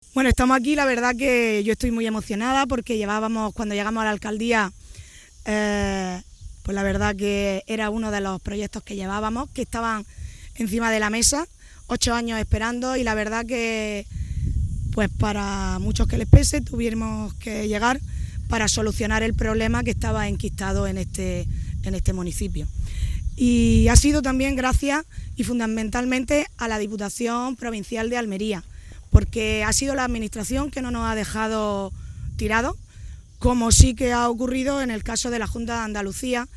Bueno, estamos aquí, la verdad que yo estoy muy emocionada porque cuando llegamos a la alcaldía, pues la verdad que era uno de los proyectos que llevábamos, que estaban encima de la mesa, 8 años esperando, y la verdad que pues para muchos que les pese tuvimos que llegar para solucionar el problema que estaba enquistado en este municipio. Y ha sido también gracias y fundamentalmente a la Diputación Provincial de Almería, porque ha sido la administración que no nos ha dejado tirados, como sí que ha ocurrido en el caso de la Junta de Andalucía,